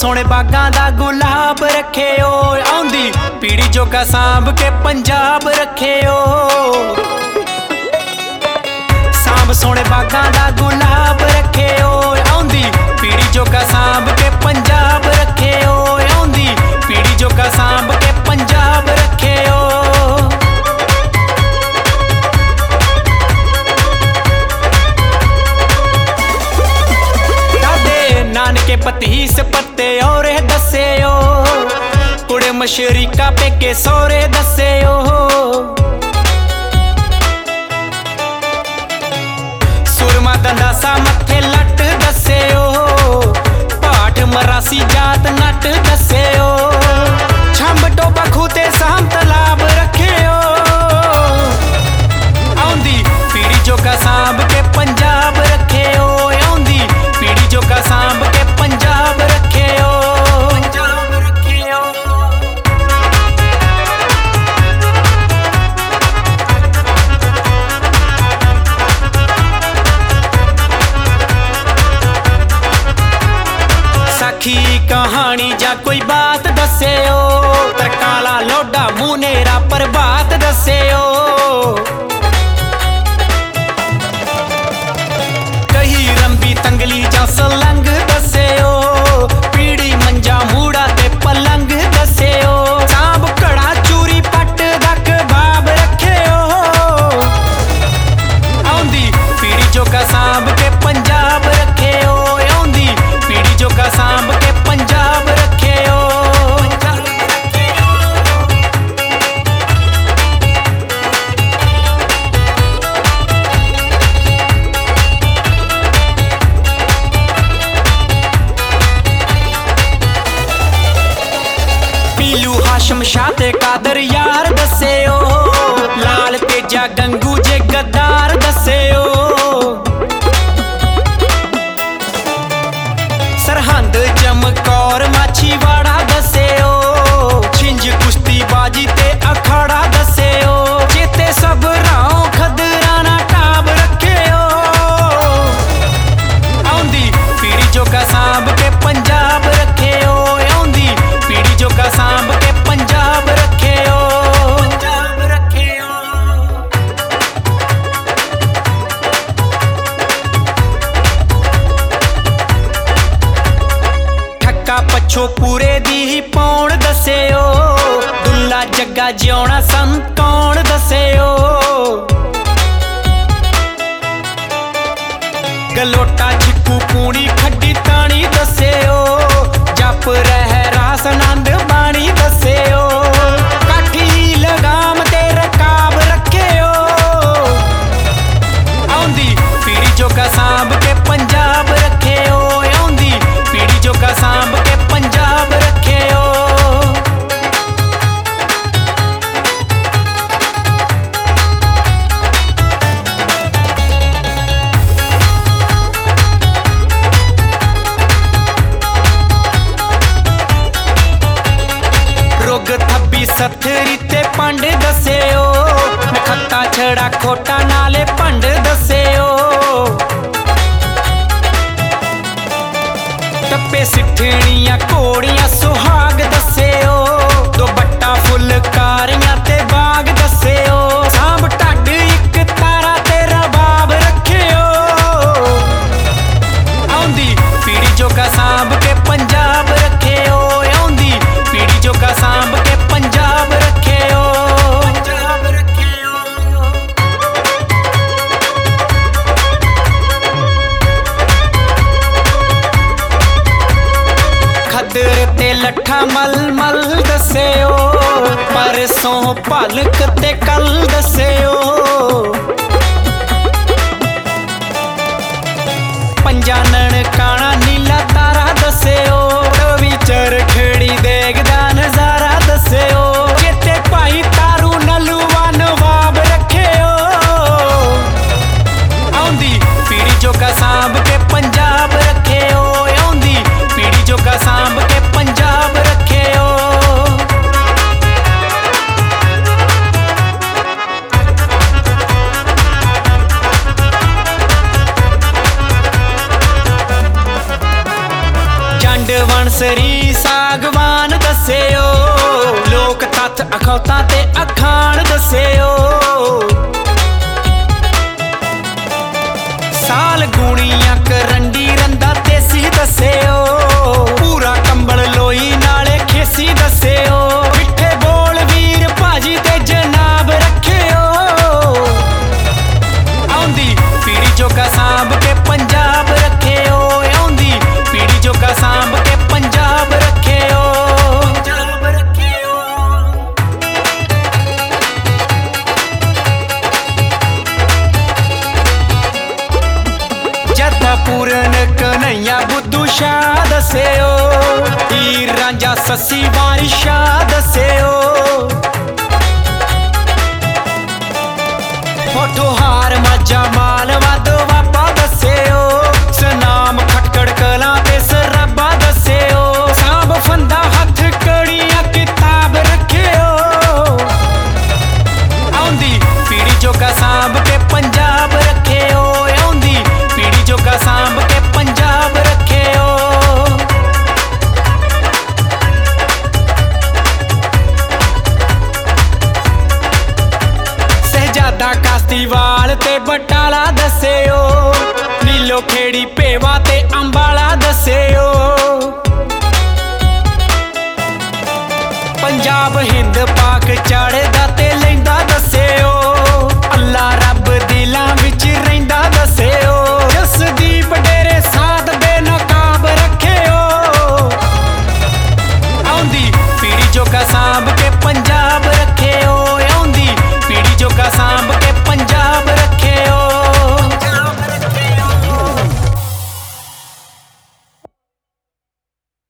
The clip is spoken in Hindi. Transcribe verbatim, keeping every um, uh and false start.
सोने बागां दा गुलाब रखे ओ आउंदी पीड़ी जोगा सांभ के पंजाब रखे ओ। सांभ सोने बागां दा गुलाब रखे ओ आउंदी पीड़ी जोगा सांभ के पंजाब रखे ओ आउंदी पीड़ी जोगा सांभ के पंजाब रखे ओ। नानके पतीस पत्ते और दसे ओ कुड़े मशरिका पेके सौरे दसे ओ। सुरमा दंदासा मथे लट दसे ओ पाठ मरासी जात नट दसे ओ। छंब टोबा खूते साम तलाब रखे ओ आउंदी पीड़ी जोगा सांभ के पंजाब रखे ओ आउंदी पीड़ी जोगा सांभ के पंजाब रखे ओ पंजाब रखे ओ। साखी कहानी जा कोई बात दसे ओ तरकाला लोडा मुनेरा पर बात दसे ओ। कही रंबी तंगली जा सलंग दसे ओ पीड़ी मंजा मूड़ा ते पलंग दसे ओ। सांभ कड़ा चूरी पट दक बाब रखे ओ आउंदी पीड़ी जोगा सांभ के पंजाब रखे ओ आउंदी पीड़ी जोगा सांभ के पंजाब रखे ओ। पीलू हाशम शाह ते कादर यार दसे ओ लाल तेजा गंगू जे गद्दार दसे ओ। सरहंद चमकौर माछीवाड़ा दसे ओ छिंज कुश्ती बाजी ते अखाड़ा दसे ओ। चेते सब राव खदराना टाब रखे ओ आउंदी पीड़ी जोगा सांभ के पंजाब रखे ओ आउंदी पीड़ी जोगा सांभ के पंजाब रखे ओ पंजाब रखे ओ। ठक्का पछो पूरे दी ही पौण दसे ओ दुल्ला जग्गा जिउणा संत कौन दसे ओ। गलोटा छिक्कू पूणी खड्डी ताणी दसे ओ जप रह रास नंद बाणी दसे ओ। काठी लगाम ते रकाब रखे ओ आउंदी पीड़ी जोगा सांभ के पंजाब रखे ओ आउंदी पीड़ी जोगा सांभ के पंजाब रखे ओ। रोग थब्बी सथरी ते पंड दसे ओ खत्ता छड़ा खोटा नाले पंड दसे ओ। टप्पे सिठणियां कोड़ियां सुहाग दसे ओ दो बट्टा फुलकारियां ते बाग दसे ओ। सांभ ढड्ड इक तारा ते रबाब रखे ओ आउंदी पीड़ी जोगा सांभ के पंजाब रखे ओ आउंदी पीड़ी जोगा सांभ के पंजाब रखे ओ पंजाब रखे ओ। खदर ते लट्ठा मल मल दसे ओ परसों पालक ते कल दसे ओ। पंजानन काना नीला तारा दसे ओ रवि चरखड़ी देखदा नजारा दसे ओ। चेते भाई तारू नलूआ नवाब रखे ओ आउंदी पीड़ी जोगा सांभ के पंजाब रखे ओ आउंदी पीड़ी जोगा सांभ के पंजाब रखे ओ। मुसरी सागवान दस्सिओ लोक तत्थ अखौतां ते अखाण दस्सिओ साल गुणियां करंडी रंदा देसी दस्सिओ पूरा कंबल लोई नाले खेसी दस्सिओ मिठे बोल वीर भाजी ते जनाब रखिओ आउंदी पीड़ी जोगा सांभ के पंजाब रखिओ आउंदी पीड़ी जोगा सांभ के पंजाब रखिओ पंजाब रखिओ जदा पूरन कन्हैया बुद्धू शाह दस्सिओ हीर रांझा सस्सी वारी शाह दस्सिओ फोटो हार माझा मालवा दोआबा दस्सिओ सनाम खटकड़ कलां ते सराबा दस्सिओ सांभ फंदा हथ कड़ियां किताब रखिओ आउंदी पीड़ी जोगा सांभ के पंजाब रखिओ आउंदी पीड़ी जोगा सांभ के पंजाब रखिओ शहजादा कास्तीवाल ते बटाला दस्सिओ नीलो खेड़ी भेवा ते अंबाला दस्सिओ